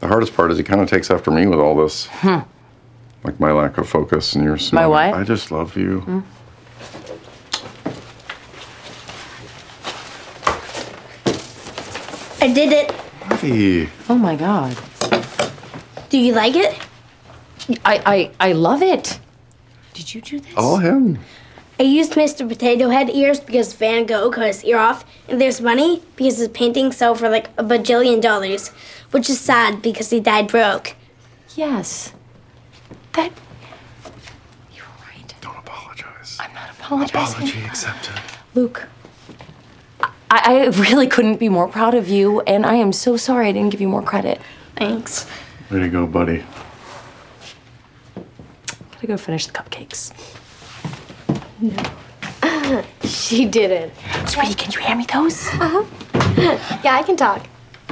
The hardest part is he kind of takes after me with all this. Like my lack of focus and your My what? I just love you. I did it. Hey. Oh my God. Do you like it? I love it. Did you do this? All him. I used Mr. Potato Head ears because Van Gogh cut his ear off, and there's money because his paintings sell for like $1 bajillion, which is sad because he died broke. Yes. That. You were right. Don't apologize. I'm not apologizing. Apology accepted. Luke, I really couldn't be more proud of you, and I am so sorry I didn't give you more credit. Thanks. Way to go, buddy. Gotta go finish the cupcakes. She did it. Sweetie, can you hand me those? Yeah, I can talk.